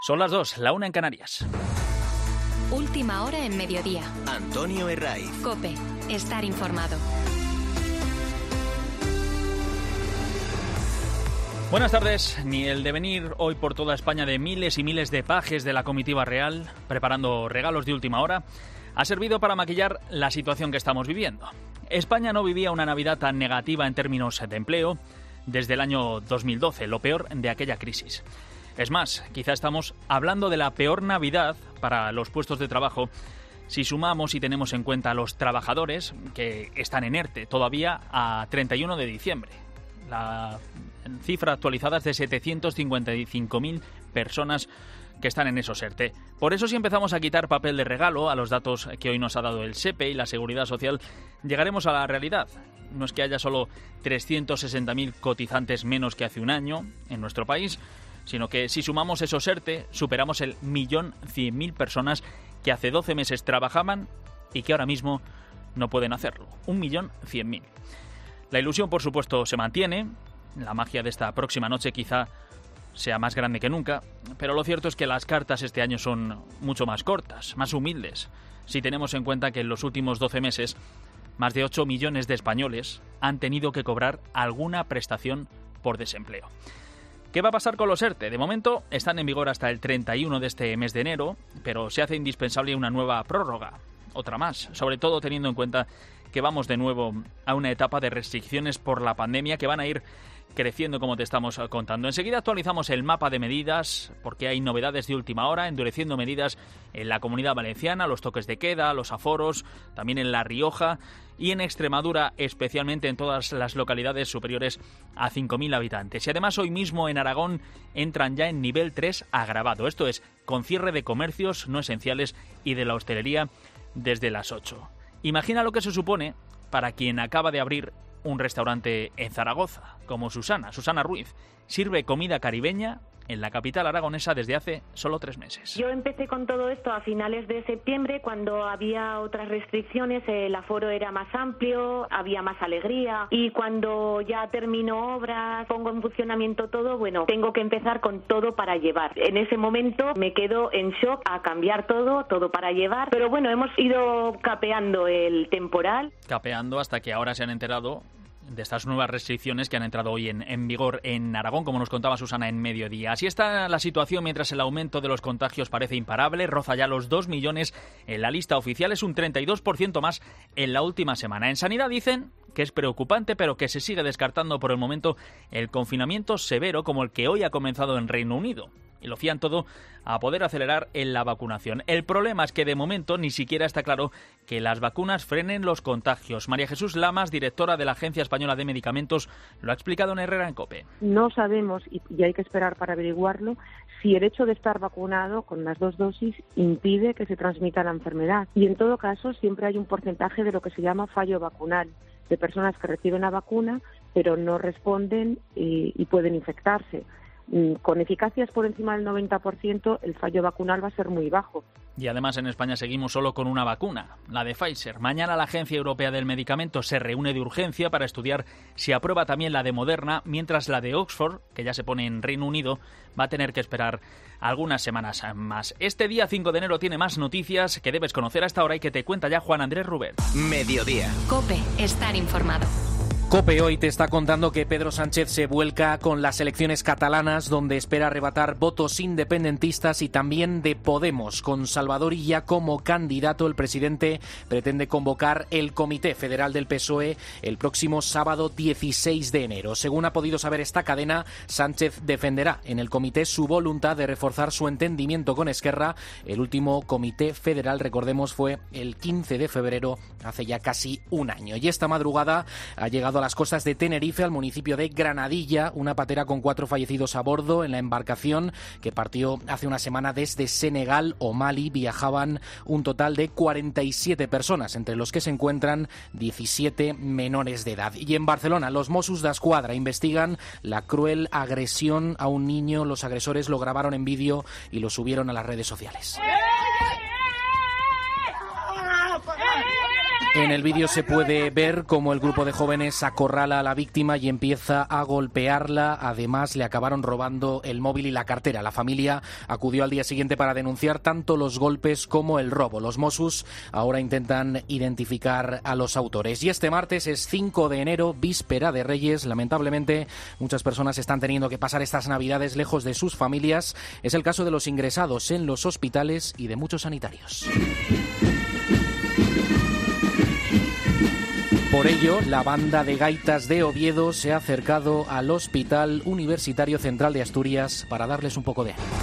Son las 2, la 1 en Canarias. Última hora en Mediodía. Antonio Herraiz. COPE. Estar informado. Buenas tardes. Ni el devenir hoy por toda España de miles y miles de pajes de la comitiva real, preparando regalos de última hora, ha servido para maquillar la situación que estamos viviendo. España no vivía una Navidad tan negativa en términos de empleo desde el año 2012, lo peor de aquella crisis. Es más, quizá estamos hablando de la peor Navidad para los puestos de trabajo si sumamos y tenemos en cuenta a los trabajadores que están en ERTE todavía a 31 de diciembre. La cifra actualizada es de 755.000 personas que están en esos ERTE. Por eso, si empezamos a quitar papel de regalo a los datos que hoy nos ha dado el SEPE y la Seguridad Social, llegaremos a la realidad. No es que haya solo 360.000 cotizantes menos que hace un año en nuestro país, sino que si sumamos esos ERTE, superamos el 1.100.000 personas que hace 12 meses trabajaban y que ahora mismo no pueden hacerlo. 1.100.000. La ilusión, por supuesto, se mantiene. La magia de esta próxima noche quizá sea más grande que nunca, pero lo cierto es que las cartas este año son mucho más cortas, más humildes, si tenemos en cuenta que en los últimos 12 meses más de 8 millones de españoles han tenido que cobrar alguna prestación por desempleo. ¿Qué va a pasar con los ERTE? De momento están en vigor hasta el 31 de este mes de enero, pero se hace indispensable una nueva prórroga, otra más, sobre todo teniendo en cuenta que vamos de nuevo a una etapa de restricciones por la pandemia que van a ir creciendo, como te estamos contando. Enseguida actualizamos el mapa de medidas, porque hay novedades de última hora, endureciendo medidas en la Comunidad Valenciana, los toques de queda, los aforos, también en La Rioja y en Extremadura, especialmente en todas las localidades superiores a 5.000 habitantes. Y además hoy mismo en Aragón entran ya en nivel 3 agravado, esto es, con cierre de comercios no esenciales y de la hostelería desde las 8. Imagina lo que se supone para quien acaba de abrir un restaurante en Zaragoza, como Susana Ruiz. Sirve comida caribeña en la capital aragonesa desde hace solo 3 meses. Yo empecé con todo esto a finales de septiembre, cuando había otras restricciones, el aforo era más amplio, había más alegría, y cuando ya termino obras, pongo en funcionamiento todo, bueno, tengo que empezar con todo para llevar. En ese momento me quedo en shock a cambiar todo para llevar, pero bueno, hemos ido capeando el temporal. Capeando hasta que ahora se han enterado de estas nuevas restricciones que han entrado hoy en vigor en Aragón, como nos contaba Susana en Mediodía. Así está la situación mientras el aumento de los contagios parece imparable, roza ya los 2 millones en la lista oficial, es un 32% más en la última semana. En Sanidad dicen que es preocupante, pero que se sigue descartando por el momento el confinamiento severo como el que hoy ha comenzado en Reino Unido. Y lo fían todo a poder acelerar en la vacunación. El problema es que de momento ni siquiera está claro que las vacunas frenen los contagios. María Jesús Lamas, directora de la Agencia Española de Medicamentos, lo ha explicado en Herrera en COPE. No sabemos, y hay que esperar para averiguarlo, si el hecho de estar vacunado con las 2 dosis impide que se transmita la enfermedad. Y en todo caso siempre hay un porcentaje de lo que se llama fallo vacunal, de personas que reciben la vacuna pero no responden y pueden infectarse. Con eficacias por encima del 90%, el fallo vacunal va a ser muy bajo. Y además en España seguimos solo con una vacuna, la de Pfizer. Mañana la Agencia Europea del Medicamento se reúne de urgencia para estudiar si aprueba también la de Moderna, mientras la de Oxford, que ya se pone en Reino Unido, va a tener que esperar algunas semanas más. Este día 5 de enero tiene más noticias que debes conocer hasta ahora y que te cuenta ya Juan Andrés Rubert. Mediodía. COPE. Estar informado. COPE hoy te está contando que Pedro Sánchez se vuelca con las elecciones catalanas, donde espera arrebatar votos independentistas y también de Podemos. Con Salvador Illa como candidato, el presidente pretende convocar el Comité Federal del PSOE el próximo sábado 16 de enero. Según ha podido saber esta cadena, Sánchez defenderá en el comité su voluntad de reforzar su entendimiento con Esquerra. El último Comité Federal, recordemos, fue el 15 de febrero, hace ya casi un año. Y esta madrugada ha llegado a las costas de Tenerife, al municipio de Granadilla, una patera con 4 fallecidos a bordo. En la embarcación que partió hace una semana desde Senegal o Mali viajaban un total de 47 personas, entre los que se encuentran 17 menores de edad. Y en Barcelona, los Mossos d'Esquadra investigan la cruel agresión a un niño. Los agresores lo grabaron en vídeo y lo subieron a las redes sociales. En el vídeo se puede ver cómo el grupo de jóvenes acorrala a la víctima y empieza a golpearla. Además, le acabaron robando el móvil y la cartera. La familia acudió al día siguiente para denunciar tanto los golpes como el robo. Los Mossos ahora intentan identificar a los autores. Y este martes es 5 de enero, víspera de Reyes. Lamentablemente, muchas personas están teniendo que pasar estas Navidades lejos de sus familias. Es el caso de los ingresados en los hospitales y de muchos sanitarios. Por ello, la banda de gaitas de Oviedo se ha acercado al Hospital Universitario Central de Asturias para darles un poco de ánimo.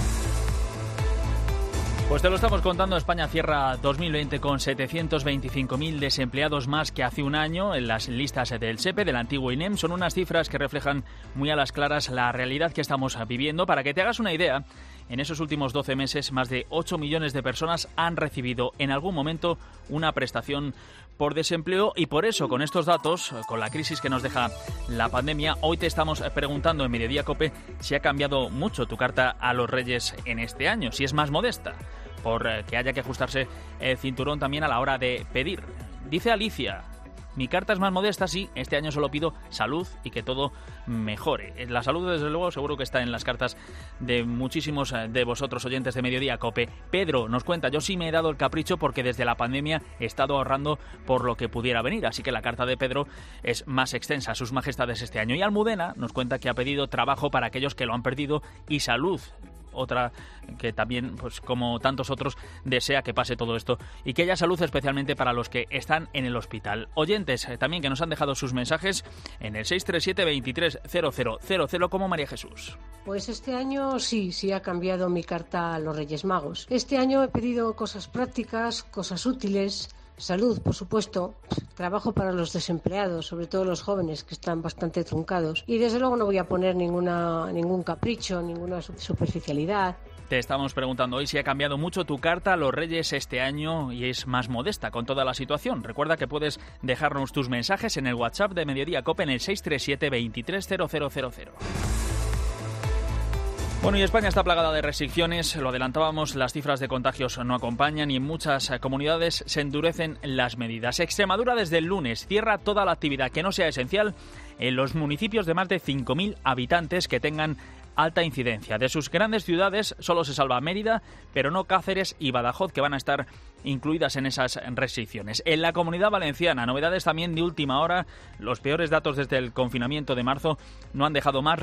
Pues te lo estamos contando, España cierra 2020 con 725.000 desempleados más que hace un año en las listas del SEPE, del antiguo INEM. Son unas cifras que reflejan muy a las claras la realidad que estamos viviendo. Para que te hagas una idea, en esos últimos 12 meses, más de 8 millones de personas han recibido en algún momento una prestación por desempleo y por eso, con estos datos, con la crisis que nos deja la pandemia, hoy te estamos preguntando en Mediodía COPE si ha cambiado mucho tu carta a los Reyes en este año, si es más modesta, por que haya que ajustarse el cinturón también a la hora de pedir. Dice Alicia: mi carta es más modesta, sí, este año solo pido salud y que todo mejore. La salud, desde luego, seguro que está en las cartas de muchísimos de vosotros, oyentes de Mediodía COPE. Pedro nos cuenta: yo sí me he dado el capricho porque desde la pandemia he estado ahorrando por lo que pudiera venir, así que la carta de Pedro es más extensa, sus majestades, este año. Y Almudena nos cuenta que ha pedido trabajo para aquellos que lo han perdido y salud. Otra que también, pues como tantos otros, desea que pase todo esto y que haya salud, especialmente para los que están en el hospital. Oyentes también que nos han dejado sus mensajes en el 637-230000, como María Jesús. Pues este año sí ha cambiado mi carta a los Reyes Magos. Este año he pedido cosas prácticas, cosas útiles. Salud, por supuesto, trabajo para los desempleados, sobre todo los jóvenes que están bastante truncados. Y desde luego no voy a poner ningún capricho, ninguna superficialidad. Te estamos preguntando hoy si ha cambiado mucho tu carta a los Reyes este año y es más modesta con toda la situación. Recuerda que puedes dejarnos tus mensajes en el WhatsApp de Mediodía COPE en el 637-230000. Bueno, y España está plagada de restricciones, lo adelantábamos, las cifras de contagios no acompañan y en muchas comunidades se endurecen las medidas. Extremadura desde el lunes cierra toda la actividad que no sea esencial en los municipios de más de 5.000 habitantes que tengan alta incidencia. De sus grandes ciudades solo se salva Mérida, pero no Cáceres y Badajoz, que van a estar incluidas en esas restricciones. En la Comunidad Valenciana, novedades también de última hora. Los peores datos desde el confinamiento de marzo no han dejado más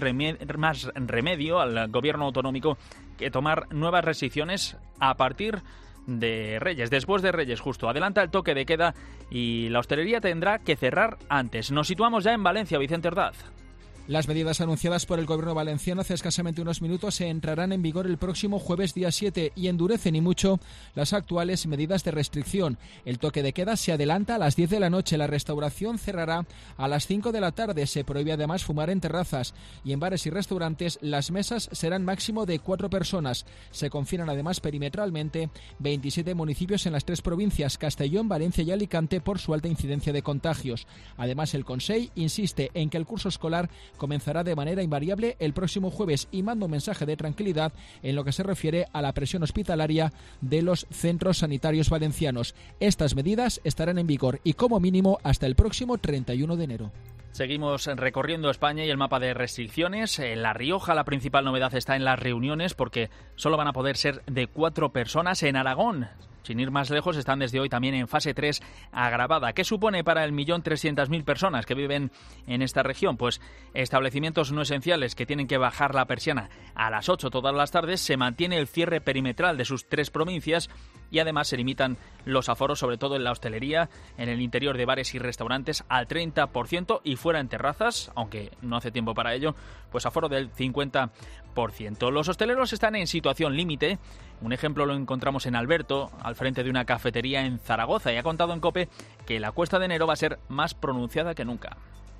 remedio al gobierno autonómico que tomar nuevas restricciones a partir de Reyes, después de Reyes justo. Adelanta el toque de queda y la hostelería tendrá que cerrar antes. Nos situamos ya en Valencia, Vicente Ordaz. Las medidas anunciadas por el gobierno valenciano hace escasamente unos minutos entrarán en vigor el próximo jueves día 7 y endurecen y mucho las actuales medidas de restricción. El toque de queda se adelanta a las 10 de la noche, la restauración cerrará a las 5 de la tarde, se prohíbe además fumar en terrazas y en bares y restaurantes las mesas serán máximo de 4 personas. Se confinan además perimetralmente 27 municipios en las 3 provincias, Castellón, Valencia y Alicante, por su alta incidencia de contagios. Además, el Consell insiste en que el curso escolar comenzará de manera invariable el próximo jueves y manda un mensaje de tranquilidad en lo que se refiere a la presión hospitalaria de los centros sanitarios valencianos. Estas medidas estarán en vigor y como mínimo hasta el próximo 31 de enero. Seguimos recorriendo España y el mapa de restricciones. En La Rioja la principal novedad está en las reuniones porque solo van a poder ser de 4 personas. En Aragón, sin ir más lejos, están desde hoy también en fase 3 agravada. ¿Qué supone para el 1.300.000 personas que viven en esta región? Pues establecimientos no esenciales que tienen que bajar la persiana a las 8 todas las tardes. Se mantiene el cierre perimetral de sus 3 provincias y además se limitan los aforos, sobre todo en la hostelería, en el interior de bares y restaurantes, al 30% y fuera en terrazas, aunque no hace tiempo para ello, pues aforo del 50%. Los hosteleros están en situación límite. Un ejemplo lo encontramos en Alberto, al frente de una cafetería en Zaragoza, y ha contado en COPE que la cuesta de enero va a ser más pronunciada que nunca.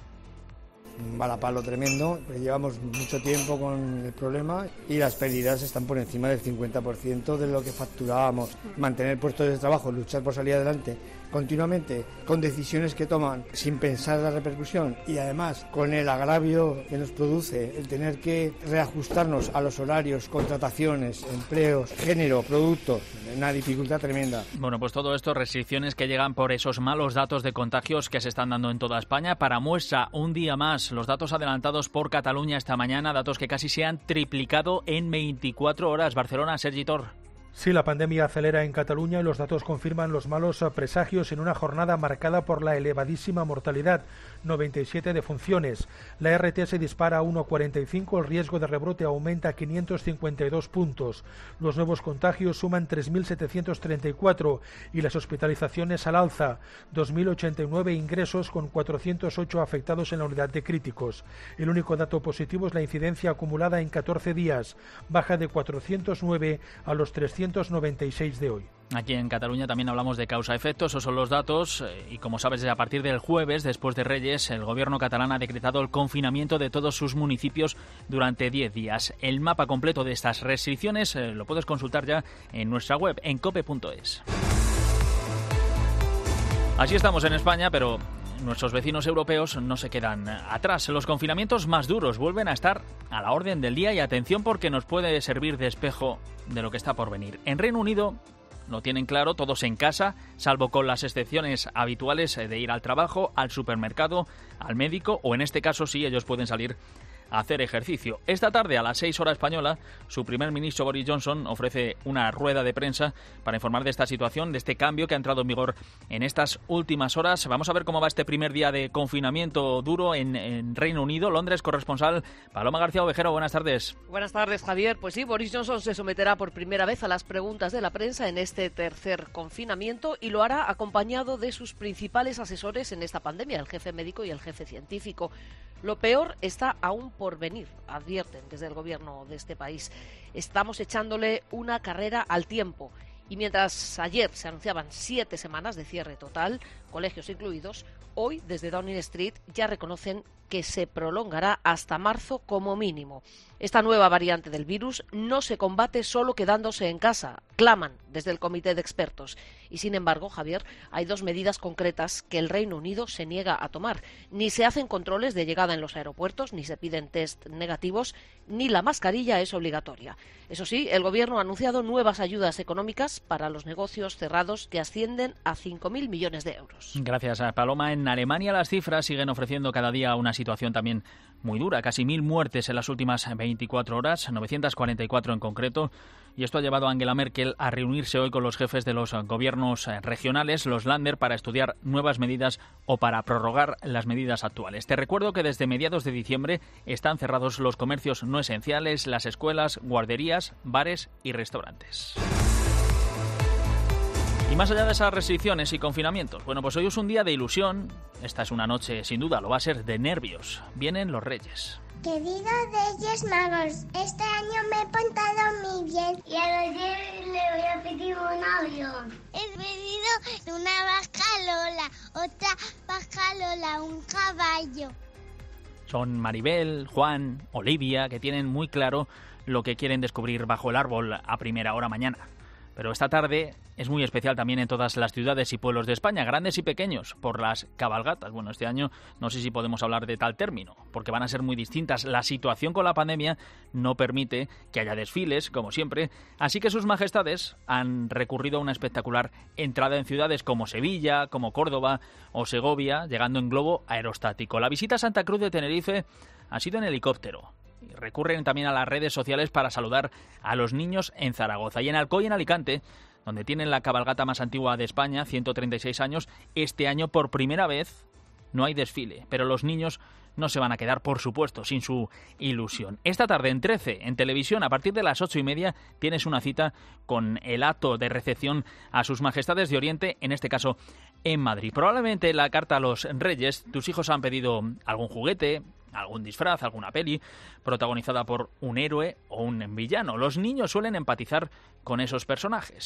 Un balapalo tremendo, llevamos mucho tiempo con el problema y las pérdidas están por encima del 50% de lo que facturábamos. Mantener puestos de trabajo, luchar por salir adelante continuamente con decisiones que toman sin pensar la repercusión y además con el agravio que nos produce el tener que reajustarnos a los horarios, contrataciones, empleos, género, productos, una dificultad tremenda. Bueno, pues todo esto, restricciones que llegan por esos malos datos de contagios que se están dando en toda España. Para muestra, un día más, los datos adelantados por Cataluña esta mañana, datos que casi se han triplicado en 24 horas. Barcelona, Sergi Tor. Sí, la pandemia acelera en Cataluña y los datos confirman los malos presagios en una jornada marcada por la elevadísima mortalidad, 97 defunciones. La RT se dispara a 1,45, el riesgo de rebrote aumenta a 552 puntos. Los nuevos contagios suman 3.734 y las hospitalizaciones al alza, 2.089 ingresos con 408 afectados en la unidad de críticos. El único dato positivo es la incidencia acumulada en 14 días, baja de 409 a los 396 de hoy. Aquí en Cataluña también hablamos de causa-efecto, esos son los datos y como sabes, a partir del jueves, después de Reyes, el gobierno catalán ha decretado el confinamiento de todos sus municipios durante 10 días. El mapa completo de estas restricciones lo puedes consultar ya en nuestra web, en cope.es. Así estamos en España, pero nuestros vecinos europeos no se quedan atrás. Los confinamientos más duros vuelven a estar a la orden del día y atención porque nos puede servir de espejo de lo que está por venir. En Reino Unido lo tienen claro, todos en casa, salvo con las excepciones habituales de ir al trabajo, al supermercado, al médico o en este caso sí, ellos pueden salir a hacer ejercicio. Esta tarde a las 6 horas española, su primer ministro Boris Johnson ofrece una rueda de prensa para informar de esta situación, de este cambio que ha entrado en vigor en estas últimas horas. Vamos a ver cómo va este primer día de confinamiento duro en Reino Unido. Londres, corresponsal Paloma García Ovejero, buenas tardes. Buenas tardes, Javier. Pues sí, Boris Johnson se someterá por primera vez a las preguntas de la prensa en este tercer confinamiento y lo hará acompañado de sus principales asesores en esta pandemia, el jefe médico y el jefe científico. Lo peor está aún por venir, advierten desde el gobierno de este país. Estamos echándole una carrera al tiempo. Y mientras ayer se anunciaban 7 semanas de cierre total, colegios incluidos, hoy desde Downing Street ya reconocen que se prolongará hasta marzo como mínimo. Esta nueva variante del virus no se combate solo quedándose en casa, claman desde el comité de expertos. Y sin embargo, Javier, hay 2 medidas concretas que el Reino Unido se niega a tomar. Ni se hacen controles de llegada en los aeropuertos, ni se piden test negativos, ni la mascarilla es obligatoria. Eso sí, el Gobierno ha anunciado nuevas ayudas económicas para los negocios cerrados que ascienden a 5.000 millones de euros. Gracias, Paloma. En Alemania las cifras siguen ofreciendo cada día una situación también muy dura. Casi 1.000 muertes en las últimas 24 horas, 944 en concreto. Y esto ha llevado a Angela Merkel a reunirse hoy con los jefes de los gobiernos regionales, los Länder, para estudiar nuevas medidas o para prorrogar las medidas actuales. Te recuerdo que desde mediados de diciembre están cerrados los comercios no esenciales, las escuelas, guarderías, bares y restaurantes. Y más allá de esas restricciones y confinamientos, bueno, pues hoy es un día de ilusión. Esta es una noche, sin duda, lo va a ser de nervios. Vienen los Reyes. Queridos Reyes Magos, este año me he portado muy bien y a los Reyes le voy a pedir un avión. He pedido una vaca Lola, otra vaca Lola, un caballo. Son Maribel, Juan, Olivia, que tienen muy claro lo que quieren descubrir bajo el árbol a primera hora mañana. Pero esta tarde es muy especial también en todas las ciudades y pueblos de España, grandes y pequeños, por las cabalgatas. Bueno, este año no sé si podemos hablar de tal término, porque van a ser muy distintas. La situación con la pandemia no permite que haya desfiles, como siempre, así que sus majestades han recurrido a una espectacular entrada en ciudades como Sevilla, como Córdoba o Segovia, llegando en globo aerostático. La visita a Santa Cruz de Tenerife ha sido en helicóptero. Recurren también a las redes sociales para saludar a los niños en Zaragoza. Y en Alcoy, en Alicante, donde tienen la cabalgata más antigua de España, 136 años, este año por primera vez no hay desfile. Pero los niños no se van a quedar, por supuesto, sin su ilusión. Esta tarde en 13, en televisión, a partir de las 8:30, tienes una cita con el acto de recepción a sus majestades de Oriente, en este caso en Madrid. Probablemente en la carta a los Reyes, tus hijos han pedido algún juguete, algún disfraz, alguna peli protagonizada por un héroe o un villano. Los niños suelen empatizar con esos personajes.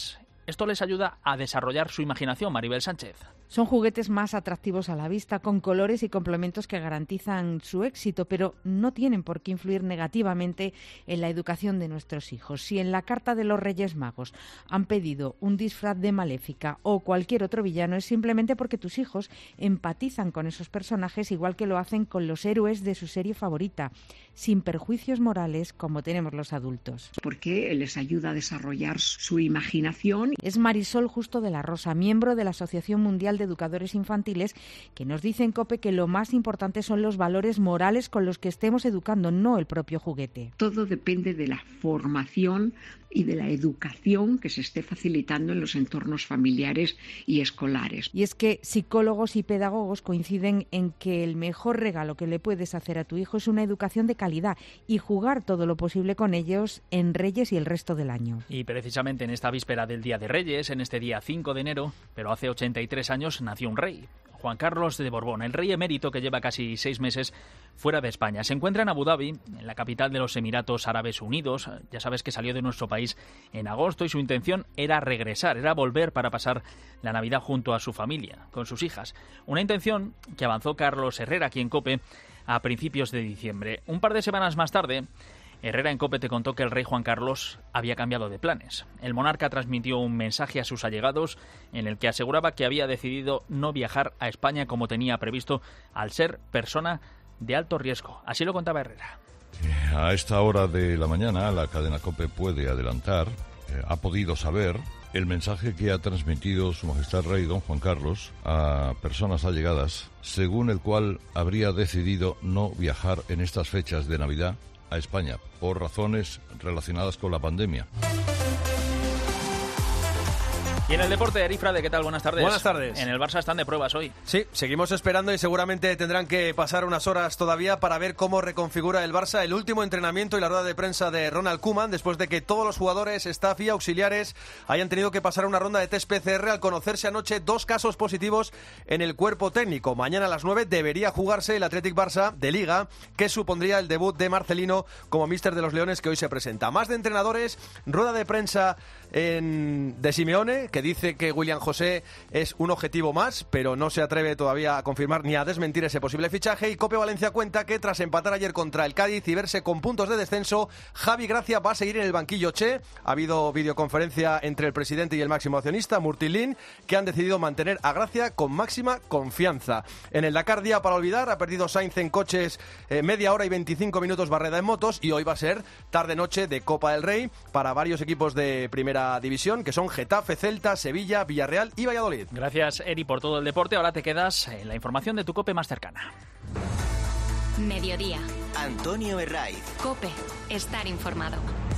Esto les ayuda a desarrollar su imaginación, Maribel Sánchez. Son juguetes más atractivos a la vista, con colores y complementos que garantizan su éxito, pero no tienen por qué influir negativamente en la educación de nuestros hijos. Si en la carta de los Reyes Magos han pedido un disfraz de Maléfica o cualquier otro villano, es simplemente porque tus hijos empatizan con esos personajes igual que lo hacen con los héroes de su serie favorita, sin perjuicios morales como tenemos los adultos. Porque les ayuda a desarrollar su imaginación. Es Marisol Justo de la Rosa, miembro de la Asociación Mundial de Educadores Infantiles, que nos dice en COPE que lo más importante son los valores morales con los que estemos educando, no el propio juguete. Todo depende de la formación y de la educación que se esté facilitando en los entornos familiares y escolares. Y es que psicólogos y pedagogos coinciden en que el mejor regalo que le puedes hacer a tu hijo es una educación de calidad y jugar todo lo posible con ellos en Reyes y el resto del año. Y precisamente en esta víspera del Día de Reyes, en este día 5 de enero, pero hace 83 años, nació un rey. Juan Carlos de Borbón, el rey emérito que lleva casi 6 meses fuera de España. Se encuentra en Abu Dhabi, en la capital de los Emiratos Árabes Unidos. Ya sabes que salió de nuestro país en agosto y su intención era regresar, era volver para pasar la Navidad junto a su familia, con sus hijas. Una intención que avanzó Carlos Herrera aquí en COPE a principios de diciembre. Un par de semanas más tarde, Herrera en COPE te contó que el rey Juan Carlos había cambiado de planes. El monarca transmitió un mensaje a sus allegados en el que aseguraba que había decidido no viajar a España como tenía previsto al ser persona de alto riesgo. Así lo contaba Herrera. A esta hora de la mañana la cadena COPE puede adelantar, ha podido saber el mensaje que ha transmitido Su Majestad Rey Don Juan Carlos a personas allegadas, según el cual habría decidido no viajar en estas fechas de Navidad a España, por razones relacionadas con la pandemia. Y en el deporte, Eri Frade, ¿qué tal? Buenas tardes. Buenas tardes. En el Barça están de pruebas hoy. Sí, seguimos esperando y seguramente tendrán que pasar unas horas todavía para ver cómo reconfigura el Barça el último entrenamiento y la rueda de prensa de Ronald Koeman, después de que todos los jugadores, staff y auxiliares hayan tenido que pasar una ronda de test PCR al conocerse anoche 2 casos positivos en el cuerpo técnico. Mañana a las 9 debería jugarse el Athletic Barça de Liga, que supondría el debut de Marcelino como míster de los Leones, que hoy se presenta. Más de entrenadores, rueda de prensa de Simeone, que dice que William José es un objetivo más, pero no se atreve todavía a confirmar ni a desmentir ese posible fichaje. Y COPE Valencia cuenta que tras empatar ayer contra el Cádiz y verse con puntos de descenso, Javi Gracia va a seguir en el banquillo Che. Ha habido videoconferencia entre el presidente y el máximo accionista, Murtilín, que han decidido mantener a Gracia con máxima confianza. En el Dakar, día para olvidar, ha perdido Sainz en coches media hora y 25 minutos Barreda en motos, y hoy va a ser tarde-noche de Copa del Rey para varios equipos de primera división, que son Getafe, Celta, Sevilla, Villarreal y Valladolid. Gracias, Eri, por todo el deporte. Ahora te quedas en la información de tu COPE más cercana. Mediodía. Antonio Herraiz. COPE. Estar informado.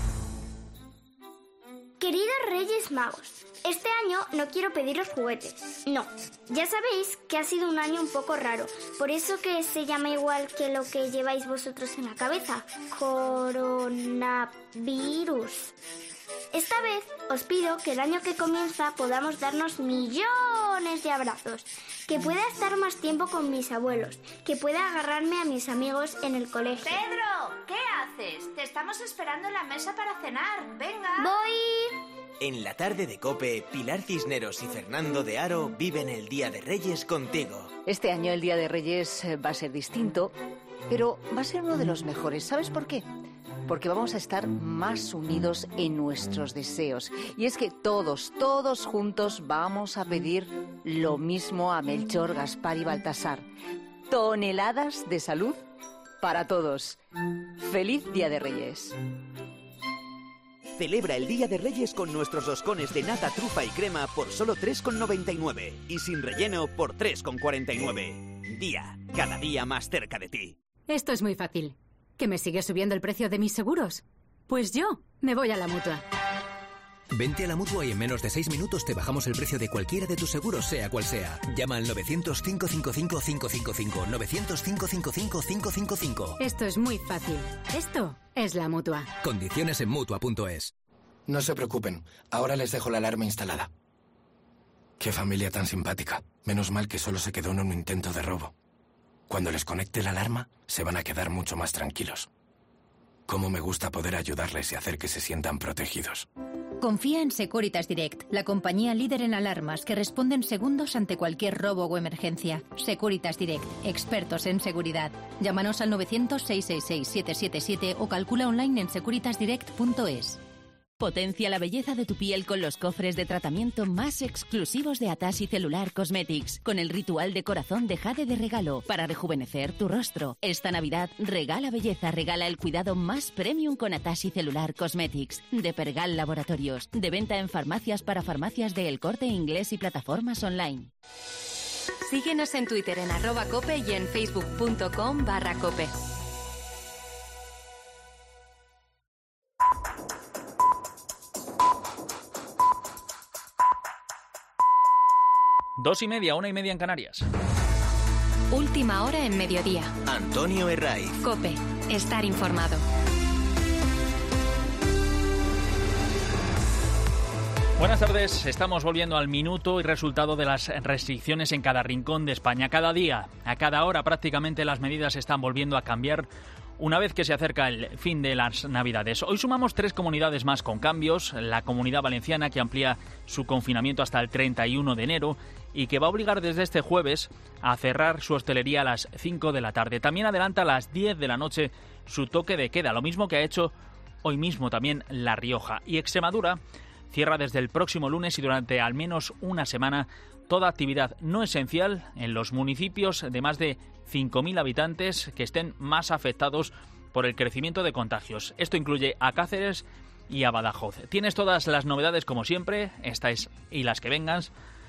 Queridos Reyes Magos, este año no quiero pediros juguetes. No, ya sabéis que ha sido un año un poco raro. Por eso que se llama igual que lo que lleváis vosotros en la cabeza. Coronavirus. Esta vez os pido que el año que comienza podamos darnos millones de abrazos, que pueda estar más tiempo con mis abuelos, que pueda agarrarme a mis amigos en el colegio. ¡Pedro! ¿Qué haces? Te estamos esperando en la mesa para cenar. ¡Venga! ¡Voy! En la tarde de COPE, Pilar Cisneros y Fernando de Aro viven el Día de Reyes contigo. Este año el Día de Reyes va a ser distinto, pero va a ser uno de los mejores. ¿Sabes por qué? Porque vamos a estar más unidos en nuestros deseos. Y es que todos juntos vamos a pedir lo mismo a Melchor, Gaspar y Baltasar. Toneladas de salud para todos. ¡Feliz Día de Reyes! Celebra el Día de Reyes con nuestros roscones de nata, trufa y crema por solo 3,99 y sin relleno por 3,49. Día, cada día más cerca de ti. Esto es muy fácil. ¿Que me sigue subiendo el precio de mis seguros? Pues yo me voy a la Mutua. Vente a la Mutua y en menos de 6 minutos te bajamos el precio de cualquiera de tus seguros, sea cual sea. Llama al 900-555-555. 900-555-555. Esto es muy fácil. Esto es la Mutua. Condiciones en Mutua.es. No se preocupen, ahora les dejo la alarma instalada. Qué familia tan simpática. Menos mal que solo se quedó en un intento de robo. Cuando les conecte la alarma, se van a quedar mucho más tranquilos. Cómo me gusta poder ayudarles y hacer que se sientan protegidos. Confía en Securitas Direct, la compañía líder en alarmas que responde en segundos ante cualquier robo o emergencia. Securitas Direct, expertos en seguridad. Llámanos al 900-666-777 o calcula online en securitasdirect.es. Potencia la belleza de tu piel con los cofres de tratamiento más exclusivos de Atashi Cellular Cosmetics, con el ritual de corazón de jade de regalo para rejuvenecer tu rostro. Esta Navidad regala belleza, regala el cuidado más premium con Atashi Cellular Cosmetics, de Pergal Laboratorios, de venta en farmacias para farmacias de El Corte Inglés y plataformas online. Síguenos en Twitter en @cope y en facebook.com/cope. Dos y media, 1:30 en Canarias. Última hora en mediodía. Antonio Herraiz. COPE. Estar informado. Buenas tardes. Estamos volviendo al minuto y resultado de las restricciones en cada rincón de España. Cada día, a cada hora prácticamente las medidas están volviendo a cambiar una vez que se acerca el fin de las Navidades. Hoy sumamos 3 comunidades más con cambios. La Comunidad Valenciana, que amplía su confinamiento hasta el 31 de enero y que va a obligar desde este jueves a cerrar su hostelería a las 5 de la tarde. También adelanta a las 10 de la noche su toque de queda, lo mismo que ha hecho hoy mismo también La Rioja. Y Extremadura cierra desde el próximo lunes y durante al menos una semana toda actividad no esencial en los municipios de más de 5.000 habitantes que estén más afectados por el crecimiento de contagios. Esto incluye a Cáceres y a Badajoz. Tienes todas las novedades como siempre, estas y las que vengan,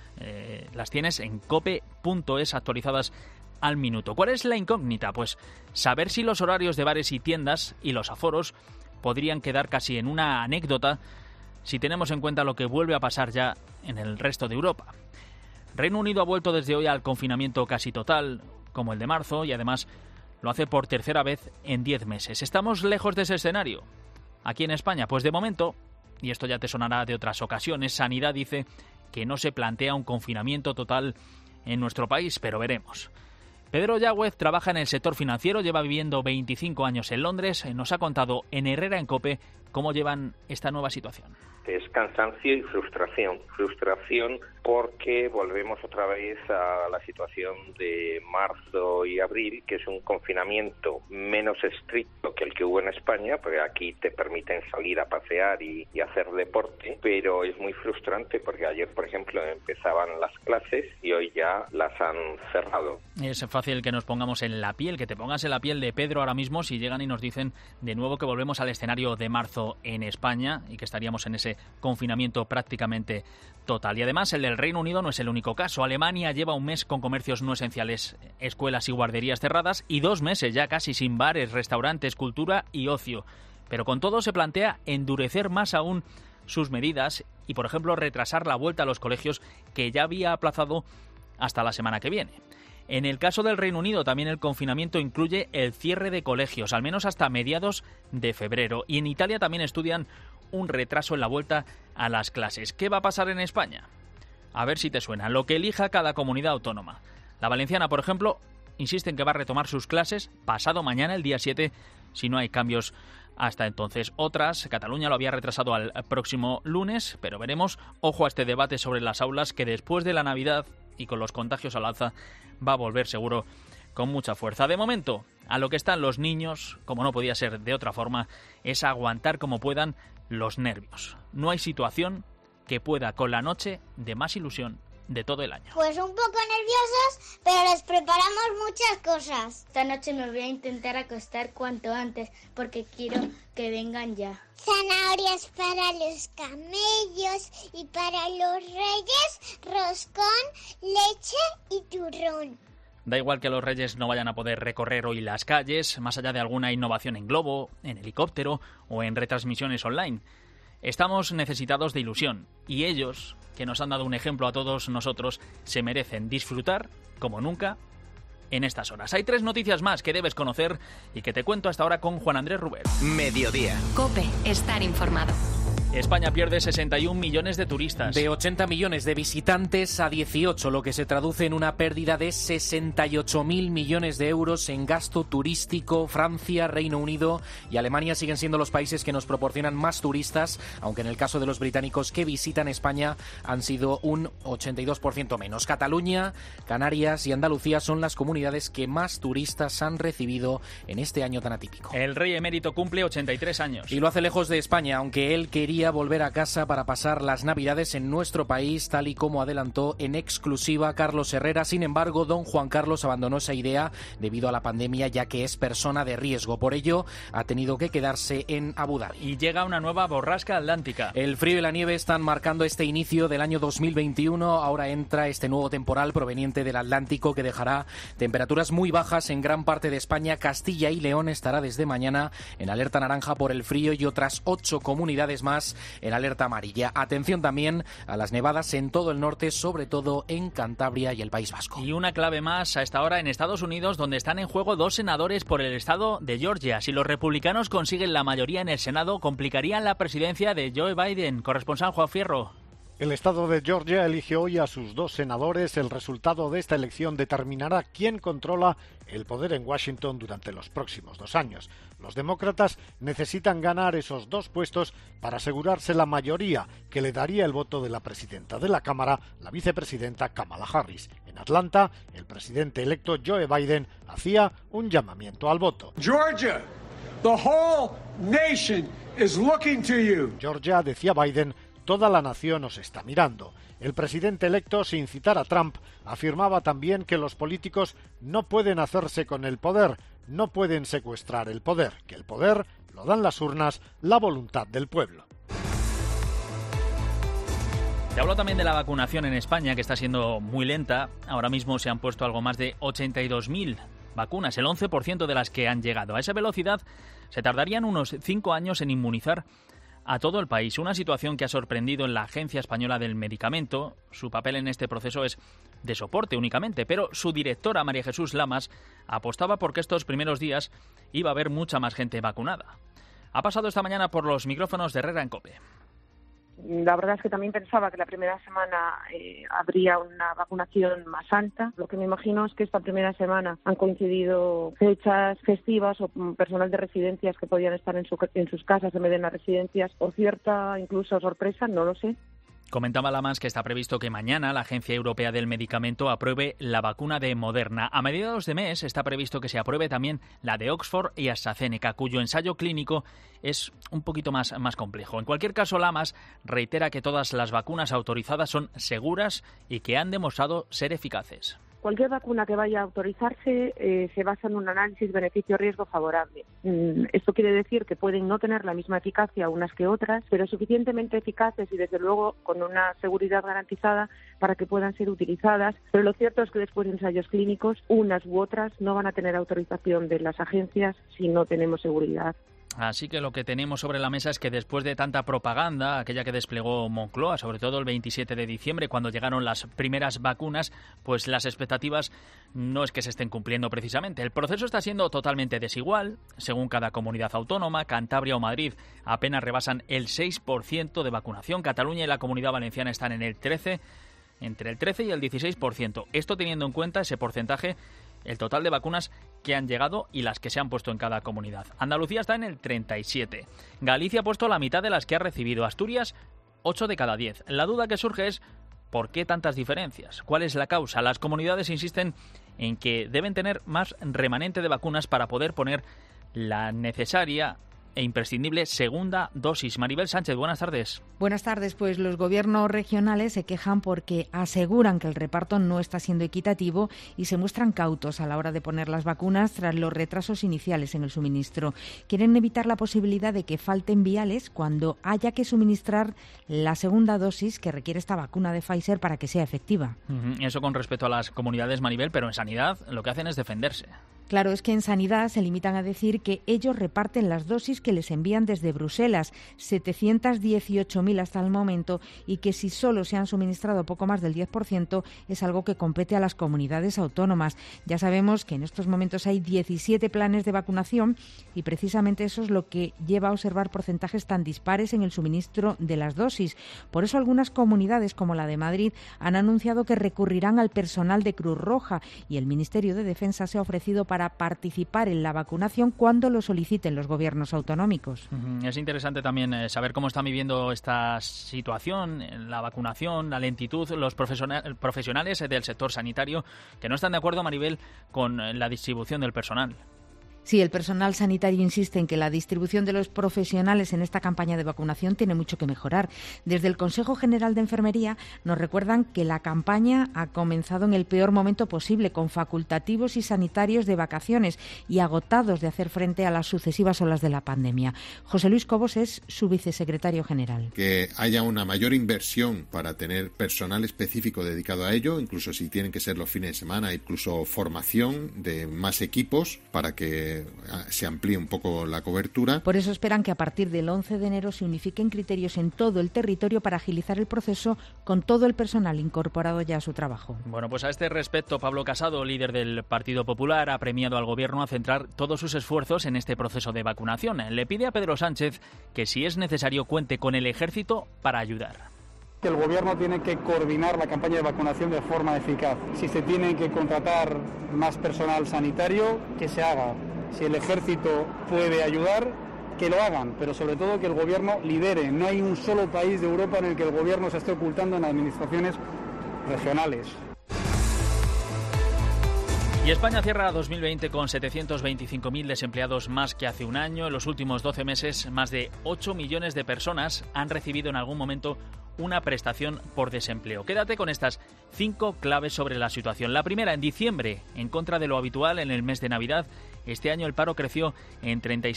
las tienes en cope.es actualizadas al minuto. ¿Cuál es la incógnita? Pues saber si los horarios de bares y tiendas y los aforos podrían quedar casi en una anécdota si tenemos en cuenta lo que vuelve a pasar ya en el resto de Europa. Reino Unido ha vuelto desde hoy al confinamiento casi total, como el de marzo, y además lo hace por tercera vez en 10 meses. ¿Estamos lejos de ese escenario? Aquí en España, pues de momento, y esto ya te sonará de otras ocasiones, Sanidad dice que no se plantea un confinamiento total en nuestro país, pero veremos. Pedro Yáguez trabaja en el sector financiero, lleva viviendo 25 años en Londres, nos ha contado en Herrera en COPE cómo llevan esta nueva situación. Es cansancio y frustración. Frustración porque volvemos otra vez a la situación de marzo y abril, que es un confinamiento menos estricto que el que hubo en España, porque aquí te permiten salir a pasear y hacer deporte, pero es muy frustrante porque ayer, por ejemplo, empezaban las clases y hoy ya las han cerrado. Es fácil que nos pongamos en la piel, que te pongas en la piel de Pedro ahora mismo si llegan y nos dicen de nuevo que volvemos al escenario de marzo en España y que estaríamos en ese confinamiento prácticamente total. Y además el del Reino Unido no es el único caso. Alemania lleva un mes con comercios no esenciales, escuelas y guarderías cerradas y 2 meses ya casi sin bares, restaurantes, cultura y ocio. Pero con todo se plantea endurecer más aún sus medidas y, por ejemplo, retrasar la vuelta a los colegios que ya había aplazado hasta la semana que viene. En el caso del Reino Unido también el confinamiento incluye el cierre de colegios, al menos hasta mediados de febrero. Y en Italia también estudian un retraso en la vuelta a las clases. ¿Qué va a pasar en España? A ver si te suena. Lo que elija cada comunidad autónoma. La valenciana, por ejemplo, insiste en que va a retomar sus clases pasado mañana, el día 7, si no hay cambios hasta entonces. Otras, Cataluña lo había retrasado al próximo lunes, pero veremos. Ojo a este debate sobre las aulas que después de la Navidad y con los contagios al alza va a volver seguro con mucha fuerza. De momento, a lo que están los niños, como no podía ser de otra forma, es aguantar como puedan los nervios. No hay situación que pueda con la noche de más ilusión de todo el año. Pues un poco nerviosos, pero les preparamos muchas cosas. Esta noche me voy a intentar acostar cuanto antes, porque quiero que vengan ya. Zanahorias para los camellos y para los reyes, roscón, leche y turrón. Da igual que los reyes no vayan a poder recorrer hoy las calles, más allá de alguna innovación en globo, en helicóptero o en retransmisiones online. Estamos necesitados de ilusión y ellos, que nos han dado un ejemplo a todos nosotros, se merecen disfrutar como nunca en estas horas. Hay 3 noticias más que debes conocer y que te cuento hasta ahora con Juan Andrés Ruber. Mediodía. COPE. Estar informado. España pierde 61 millones de turistas. De 80 millones de visitantes a 18, lo que se traduce en una pérdida de 68.000 millones de euros en gasto turístico. Francia, Reino Unido y Alemania siguen siendo los países que nos proporcionan más turistas, aunque en el caso de los británicos que visitan España han sido un 82% menos. Cataluña, Canarias y Andalucía son las comunidades que más turistas han recibido en este año tan atípico. El rey emérito cumple 83 años. Y lo hace lejos de España, aunque él quería volver a casa para pasar las Navidades en nuestro país, tal y como adelantó en exclusiva Carlos Herrera. Sin embargo, don Juan Carlos abandonó esa idea debido a la pandemia, ya que es persona de riesgo. Por ello, ha tenido que quedarse en Abu Dhabi. Y llega una nueva borrasca atlántica. El frío y la nieve están marcando este inicio del año 2021. Ahora entra este nuevo temporal proveniente del Atlántico que dejará temperaturas muy bajas en gran parte de España. Castilla y León estará desde mañana en alerta naranja por el frío y otras 8 comunidades más en alerta amarilla. Atención también a las nevadas en todo el norte, sobre todo en Cantabria y el País Vasco. Y una clave más a esta hora en Estados Unidos, donde están en juego 2 senadores por el estado de Georgia. Si los republicanos consiguen la mayoría en el Senado, complicarían la presidencia de Joe Biden. Corresponsal Juan Fierro. El estado de Georgia elige hoy a sus 2 senadores. El resultado de esta elección determinará quién controla el poder en Washington durante los próximos 2 años. Los demócratas necesitan ganar esos 2 puestos para asegurarse la mayoría que le daría el voto de la presidenta de la Cámara, la vicepresidenta Kamala Harris. En Atlanta, el presidente electo Joe Biden hacía un llamamiento al voto. Georgia, the whole nation is looking to you. Georgia, decía Biden, toda la nación os está mirando. El presidente electo, sin citar a Trump, afirmaba también que los políticos no pueden hacerse con el poder, no pueden secuestrar el poder, que el poder lo dan las urnas, la voluntad del pueblo. Se habló también de la vacunación en España, que está siendo muy lenta. Ahora mismo se han puesto algo más de 82.000 vacunas, el 11% de las que han llegado. A esa velocidad se tardarían unos 5 años en inmunizar a todo el país. Una situación que ha sorprendido en la Agencia Española del Medicamento. Su papel en este proceso es de soporte únicamente, pero su directora, María Jesús Lamas, apostaba porque estos primeros días iba a haber mucha más gente vacunada. Ha pasado esta mañana por los micrófonos de Herrera en COPE. La verdad es que también pensaba que la primera semana habría una vacunación más alta. Lo que me imagino es que esta primera semana han coincidido fechas festivas o personal de residencias que podían estar en sus casas en vez de en las residencias, o cierta incluso sorpresa, no lo sé. Comentaba Lamas que está previsto que mañana la Agencia Europea del Medicamento apruebe la vacuna de Moderna. A mediados de mes está previsto que se apruebe también la de Oxford y AstraZeneca, cuyo ensayo clínico es un poquito más complejo. En cualquier caso, Lamas reitera que todas las vacunas autorizadas son seguras y que han demostrado ser eficaces. Cualquier vacuna que vaya a autorizarse se basa en un análisis beneficio-riesgo favorable. Esto quiere decir que pueden no tener la misma eficacia unas que otras, pero suficientemente eficaces y desde luego con una seguridad garantizada para que puedan ser utilizadas. Pero lo cierto es que después de ensayos clínicos, unas u otras no van a tener autorización de las agencias si no tenemos seguridad. Así que lo que tenemos sobre la mesa es que después de tanta propaganda, aquella que desplegó Moncloa, sobre todo el 27 de diciembre, cuando llegaron las primeras vacunas, pues las expectativas no es que se estén cumpliendo precisamente. El proceso está siendo totalmente desigual, según cada comunidad autónoma. Cantabria o Madrid apenas rebasan el 6% de vacunación. Cataluña y la Comunidad Valenciana están en el 13%, entre el 13 y el 16%. Esto teniendo en cuenta ese porcentaje, el total de vacunas que han llegado y las que se han puesto en cada comunidad. Andalucía está en el 37%. Galicia ha puesto la mitad de las que ha recibido. Asturias, 8 de cada 10. La duda que surge es ¿por qué tantas diferencias? ¿Cuál es la causa? Las comunidades insisten en que deben tener más remanente de vacunas para poder poner la necesaria e imprescindible segunda dosis. Maribel Sánchez, buenas tardes. Buenas tardes. Pues los gobiernos regionales se quejan porque aseguran que el reparto no está siendo equitativo y se muestran cautos a la hora de poner las vacunas tras los retrasos iniciales en el suministro. Quieren evitar la posibilidad de que falten viales cuando haya que suministrar la segunda dosis que requiere esta vacuna de Pfizer para que sea efectiva. Eso con respecto a las comunidades, Maribel, pero en sanidad lo que hacen es defenderse. Claro, es que en Sanidad se limitan a decir que ellos reparten las dosis que les envían desde Bruselas, 718.000 hasta el momento, y que si solo se han suministrado poco más del 10% es algo que compete a las comunidades autónomas. Ya sabemos que en estos momentos hay 17 planes de vacunación y precisamente eso es lo que lleva a observar porcentajes tan dispares en el suministro de las dosis. Por eso algunas comunidades, como la de Madrid, han anunciado que recurrirán al personal de Cruz Roja y el Ministerio de Defensa se ha ofrecido para participar en la vacunación cuando lo soliciten los gobiernos autonómicos. Es interesante también saber cómo están viviendo esta situación, la vacunación, la lentitud, los profesionales del sector sanitario que no están de acuerdo, Maribel, con la distribución del personal. Sí, el personal sanitario insiste en que la distribución de los profesionales en esta campaña de vacunación tiene mucho que mejorar. Desde el Consejo General de Enfermería nos recuerdan que la campaña ha comenzado en el peor momento posible, con facultativos y sanitarios de vacaciones y agotados de hacer frente a las sucesivas olas de la pandemia. José Luis Cobos es su vicesecretario general. Que haya una mayor inversión para tener personal específico dedicado a ello, incluso si tienen que ser los fines de semana, incluso formación de más equipos para que se amplíe un poco la cobertura. Por eso esperan que a partir del 11 de enero se unifiquen criterios en todo el territorio para agilizar el proceso con todo el personal incorporado ya a su trabajo. Bueno, pues a este respecto, Pablo Casado, líder del Partido Popular, ha premiado al Gobierno a centrar todos sus esfuerzos en este proceso de vacunación. Le pide a Pedro Sánchez que, si es necesario, cuente con el Ejército para ayudar. El Gobierno tiene que coordinar la campaña de vacunación de forma eficaz. Si se tiene que contratar más personal sanitario, que se haga. Si el Ejército puede ayudar, que lo hagan, pero sobre todo que el Gobierno lidere. No hay un solo país de Europa en el que el Gobierno se esté ocultando en administraciones regionales. Y España cierra 2020 con 725.000 desempleados más que hace un año. En los últimos 12 meses, más de 8 millones de personas han recibido en algún momento una prestación por desempleo. Quédate con estas 5 claves sobre la situación. La primera, en diciembre, en contra de lo habitual en el mes de Navidad, este año el paro creció en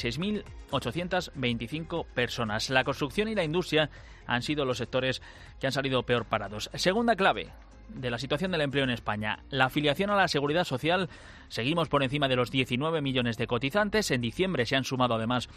36.825 personas. La construcción y la industria han sido los sectores que han salido peor parados. Segunda clave de la situación del empleo en España, la afiliación a la Seguridad Social. Seguimos por encima de los 19 millones de cotizantes. En diciembre se han sumado además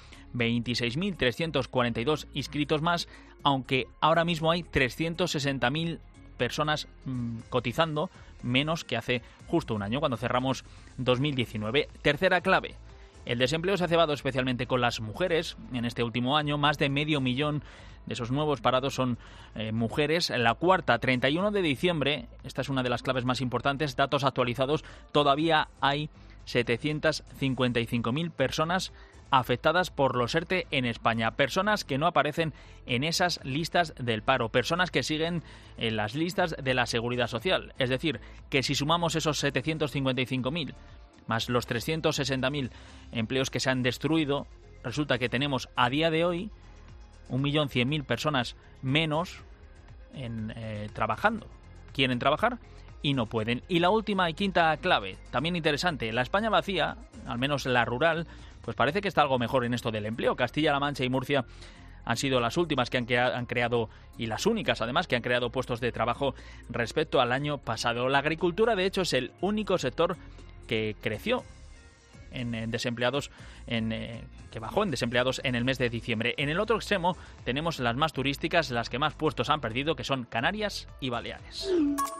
26.342 inscritos más, aunque ahora mismo hay 360.000 personas cotizando, menos que hace justo un año, cuando cerramos 2019. Tercera clave. El desempleo se ha cebado especialmente con las mujeres. En este último año, más de 500.000 de esos nuevos parados son mujeres. La cuarta, 31 de diciembre, esta es una de las claves más importantes, datos actualizados, todavía hay 755.000 personas afectadas por los ERTE en España. Personas que no aparecen en esas listas del paro, personas que siguen en las listas de la Seguridad Social. Es decir, que si sumamos esos 755.000 más los 360.000 empleos que se han destruido, resulta que tenemos a día de hoy 1.100.000 personas menos trabajando. Quieren trabajar y no pueden. Y la última y quinta clave, también interesante, la España vacía, al menos la rural, pues parece que está algo mejor en esto del empleo. Castilla-La Mancha y Murcia han sido las últimas que han creado, y las únicas además, que han creado puestos de trabajo respecto al año pasado. La agricultura, de hecho, es el único sector que creció en desempleados, que bajó en desempleados en el mes de diciembre. En el otro extremo tenemos las más turísticas, las que más puestos han perdido, que son Canarias y Baleares.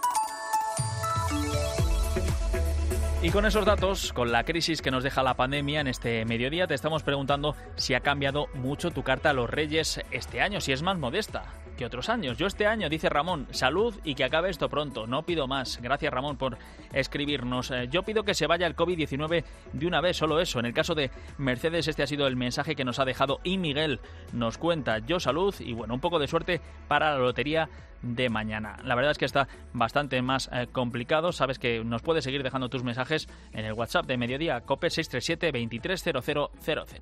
Y con esos datos, con la crisis que nos deja la pandemia en este mediodía, te estamos preguntando si ha cambiado mucho tu carta a los Reyes este año, si es más modesta que otros años. Yo este año, dice Ramón, salud y que acabe esto pronto, no pido más. Gracias, Ramón, por escribirnos. Yo pido que se vaya el COVID-19 de una vez, solo eso. En el caso de Mercedes, este ha sido el mensaje que nos ha dejado, y Miguel nos cuenta, yo salud y bueno, un poco de suerte para la lotería de mañana. La verdad es que está bastante más complicado. Sabes que nos puedes seguir dejando tus mensajes en el WhatsApp de Mediodía COPE 637 230000.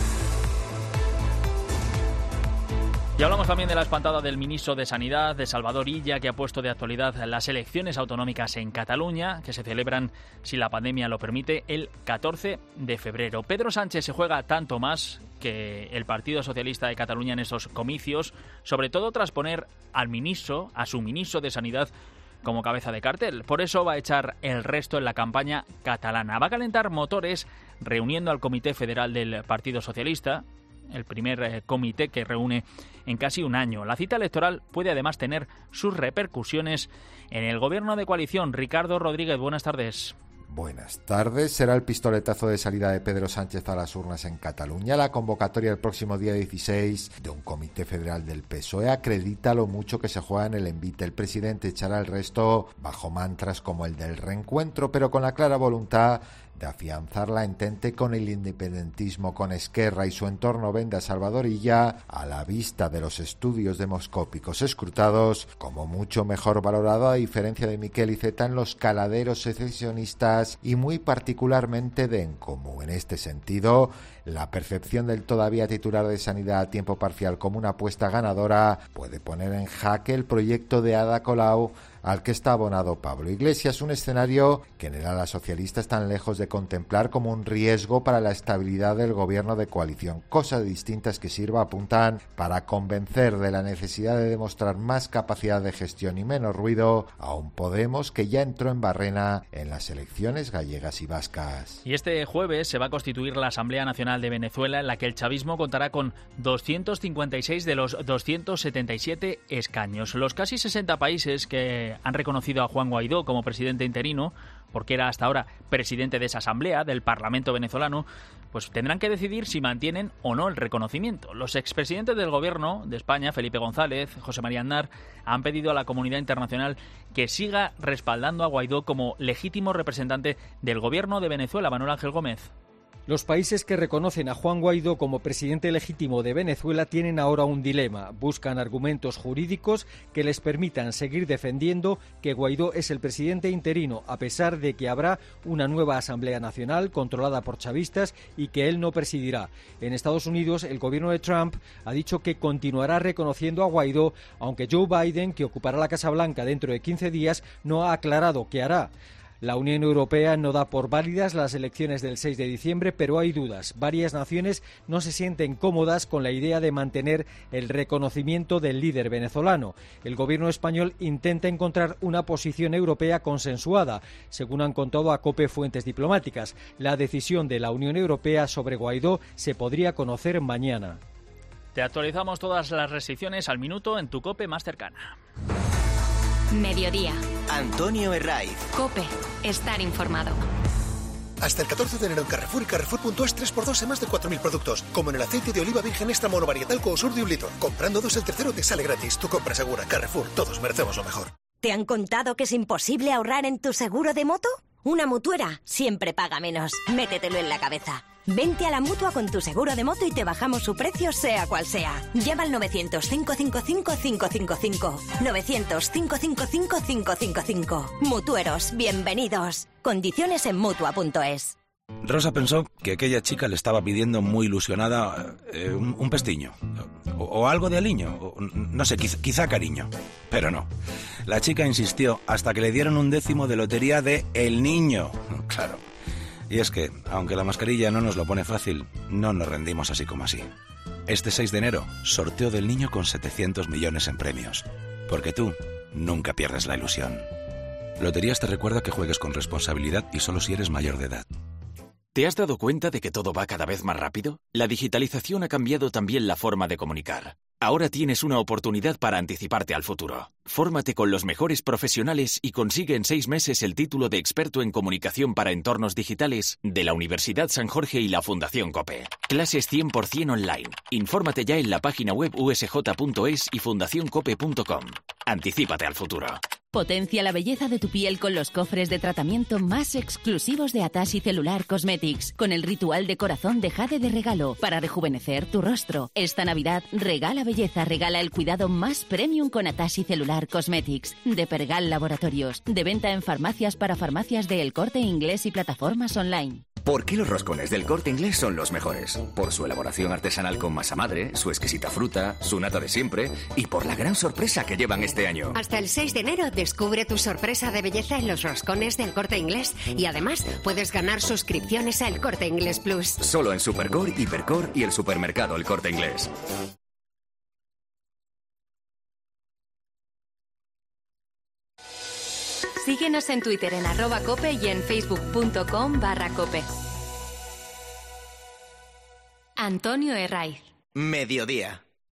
Y hablamos también de la espantada del ministro de Sanidad, de Salvador Illa, que ha puesto de actualidad las elecciones autonómicas en Cataluña, que se celebran, si la pandemia lo permite, el 14 de febrero. Pedro Sánchez se juega tanto más que el Partido Socialista de Cataluña en estos comicios, sobre todo tras poner al ministro, a su ministro de Sanidad, como cabeza de cartel. Por eso va a echar el resto en la campaña catalana. Va a calentar motores reuniendo al Comité Federal del Partido Socialista, el primer comité que reúne en casi un año. La cita electoral puede además tener sus repercusiones en el gobierno de coalición. Ricardo Rodríguez, buenas tardes. Buenas tardes. Será el pistoletazo de salida de Pedro Sánchez a las urnas en Cataluña. La convocatoria el próximo día 16 de un comité federal del PSOE acredita lo mucho que se juega en el envite. El presidente echará el resto bajo mantras como el del reencuentro, pero con la clara voluntad de afianzar la entente con el independentismo, con Esquerra y su entorno vende a Salvador Illa, a la vista de los estudios demoscópicos escrutados, como mucho mejor valorado a diferencia de Miquel Iceta en los caladeros secesionistas y muy particularmente de En Comú. En este sentido, la percepción del todavía titular de Sanidad a tiempo parcial como una apuesta ganadora puede poner en jaque el proyecto de Ada Colau al que está abonado Pablo Iglesias, un escenario que en el ala socialista están lejos de contemplar como un riesgo para la estabilidad del gobierno de coalición. Cosas distintas que sirva, apuntan, para convencer de la necesidad de demostrar más capacidad de gestión y menos ruido a un Podemos que ya entró en barrena en las elecciones gallegas y vascas. Y este jueves se va a constituir la Asamblea Nacional de Venezuela, en la que el chavismo contará con 256 de los 277 escaños. Los casi 60 países que han reconocido a Juan Guaidó como presidente interino, porque era hasta ahora presidente de esa asamblea, del Parlamento venezolano, pues tendrán que decidir si mantienen o no el reconocimiento. Los expresidentes del gobierno de España, Felipe González, José María Aznar, han pedido a la comunidad internacional que siga respaldando a Guaidó como legítimo representante del gobierno de Venezuela. Manuel Ángel Gómez. Los países que reconocen a Juan Guaidó como presidente legítimo de Venezuela tienen ahora un dilema. Buscan argumentos jurídicos que les permitan seguir defendiendo que Guaidó es el presidente interino, a pesar de que habrá una nueva Asamblea Nacional controlada por chavistas y que él no presidirá. En Estados Unidos, el gobierno de Trump ha dicho que continuará reconociendo a Guaidó, aunque Joe Biden, que ocupará la Casa Blanca dentro de 15 días, no ha aclarado qué hará. La Unión Europea no da por válidas las elecciones del 6 de diciembre, pero hay dudas. Varias naciones no se sienten cómodas con la idea de mantener el reconocimiento del líder venezolano. El gobierno español intenta encontrar una posición europea consensuada, según han contado a COPE fuentes diplomáticas. La decisión de la Unión Europea sobre Guaidó se podría conocer mañana. Te actualizamos todas las restricciones al minuto en tu COPE más cercana. Mediodía. Antonio Herraiz. COPE. Estar informado. Hasta el 14 de enero en Carrefour y Carrefour.es 3x2 en más de 4.000 productos, como en el aceite de oliva virgen extra monovarietal Coosur de 1 litro. Comprando 2 el tercero te sale gratis. Tu compra segura. Carrefour. Todos merecemos lo mejor. ¿Te han contado que es imposible ahorrar en tu seguro de moto? Una mutuera siempre paga menos. Métetelo en la cabeza. Vente a la Mutua con tu seguro de moto y te bajamos su precio sea cual sea. Llama al 900-555-555. 900-555-555. Mutueros, bienvenidos. Condiciones en Mutua.es. Rosa pensó que aquella chica le estaba pidiendo muy ilusionada un pestiño. O algo de aliño. No sé, quizá cariño. Pero no. La chica insistió hasta que le dieron un décimo de lotería de El Niño. Claro. Y es que, aunque la mascarilla no nos lo pone fácil, no nos rendimos así como así. Este 6 de enero, sorteo del Niño con 700 millones en premios. Porque tú nunca pierdes la ilusión. Loterías te recuerda que juegues con responsabilidad y solo si eres mayor de edad. ¿Te has dado cuenta de que todo va cada vez más rápido? La digitalización ha cambiado también la forma de comunicar. Ahora tienes una oportunidad para anticiparte al futuro. Fórmate con los mejores profesionales y consigue en 6 meses el título de experto en comunicación para entornos digitales de la Universidad San Jorge y la Fundación COPE. Clases 100% online. Infórmate ya en la página web usj.es y fundacioncope.com. Anticípate al futuro. Potencia la belleza de tu piel con los cofres de tratamiento más exclusivos de Atashi Cellular Cosmetics, con el ritual de corazón de jade de regalo para rejuvenecer tu rostro. Esta Navidad regala belleza, regala el cuidado más premium con Atashi Cellular Cosmetics, de Pergal Laboratorios, de venta en farmacias para farmacias de El Corte Inglés y plataformas online. ¿Por qué los roscones del Corte Inglés son los mejores? Por su elaboración artesanal con masa madre, su exquisita fruta, su nata de siempre y por la gran sorpresa que llevan este año. Hasta el 6 de enero descubre tu sorpresa de belleza en los roscones del Corte Inglés y además puedes ganar suscripciones a El Corte Inglés Plus. Solo en Supercore, Hipercor y el supermercado El Corte Inglés. Síguenos en Twitter en @cope y en facebook.com/cope. Antonio Herraiz. Mediodía.